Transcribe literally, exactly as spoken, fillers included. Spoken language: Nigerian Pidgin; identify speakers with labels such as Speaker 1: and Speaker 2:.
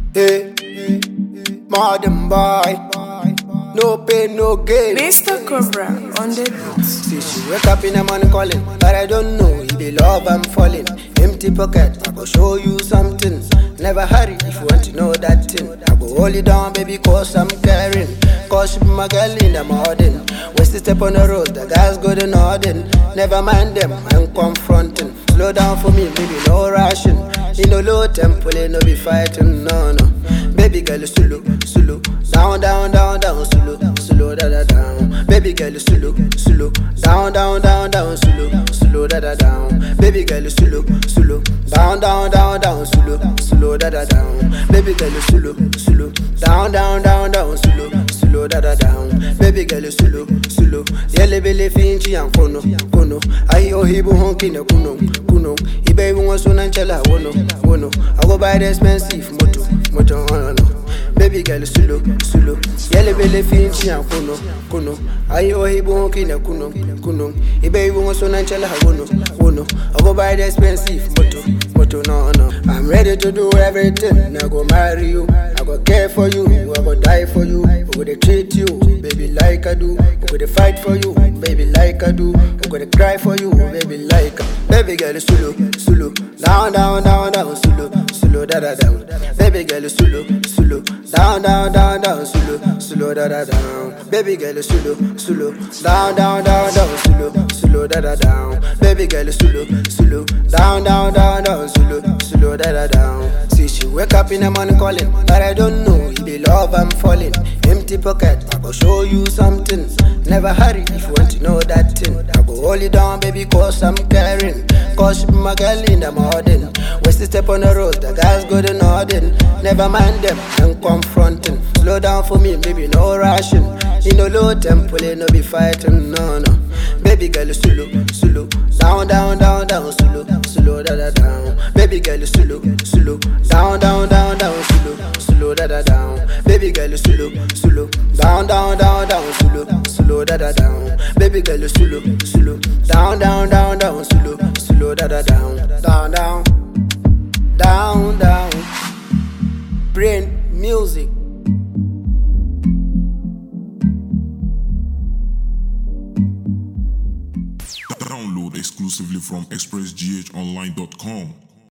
Speaker 1: Hey, modern boy, no pain, no gain.
Speaker 2: Mister Cobra on the beat.
Speaker 1: See, she wake up in the morning calling, but I don't know if the love I'm falling. Empty pocket, I go show you something. Never hurry if you want to know that thing. I go hold it down, baby, cause I'm caring. Cause she be my girl in the morning. West step on the road, the guys go to nodding. Never mind them, I'm confronting. Slow down for me, baby, no rushing. In no low tempo, no be fighting, no, no. Baby girl, slow, slow. Down, down, down, down, slow, slow, da da down. Baby girl, slow, slow. Down, down, down, down, slow, slow, da da down. Baby girl, slow, slow. Down, down, down, down, slow, slow, da da down. Baby girl, slow, slow. Down, down, down, down, slow, slow, da da down. Baby girl, slow, slow. Yele bele finchi and kono, kono. Ahi ohibu honki na kuno, kuno. Ibe ibu nwaso na nchela wono, wono. I go buy the expensive moto, moto, no, no. Baby girl, slow, slow. Yele bele finchi and kono, kono. Ahi ohibu honki na kuno, kuno. Ibe ibu nwaso na nchela wono, wono. I go buy the expensive moto, moto, no, no. I'm ready to do everything. I go marry you, I go care for you, I go die for you. I go to treat you, baby, like I do. I go to fight for you, baby, like I do. I go to cry for you, baby, like I do. Baby girl, slow, slow. Down, down, down, down, slow, slow, da da down. Baby girl, slow, slow. Down, down, down, down, slow, slow, da da down. Baby girl, slow, slow. Down, down, down, down, slow, slow, da da down. Baby girl, slow, slow. Down, down, down, down, slow, slow, da da down. See, she wake up in the morning calling, but I don't know if the love I'm falling. Empty pocket, I go show you something. Never hurry if you want to know that thing. I go hold it down, baby, cause I'm caring. Cause she be my girl in the morning. West step on the road, the guys go to nodding. Never mind them, I'm confronting. Slow down for me, baby, no rushing. In no low tempo, no be fighting, no, no. Baby girl, slow, slow. Down, down, down, down, slow, slow, da da down. Baby girl, slow, slow. Down, down, down, down, slow, slow, da da down. Baby girl, slow, slow. Down, down, down, down, slow, slow, da da down. Baby girl, slow, slow. Down, down, down, down, slow, slow, da da down. Down, down, down, down. Brain music.
Speaker 3: Download exclusively from express g h online dot com.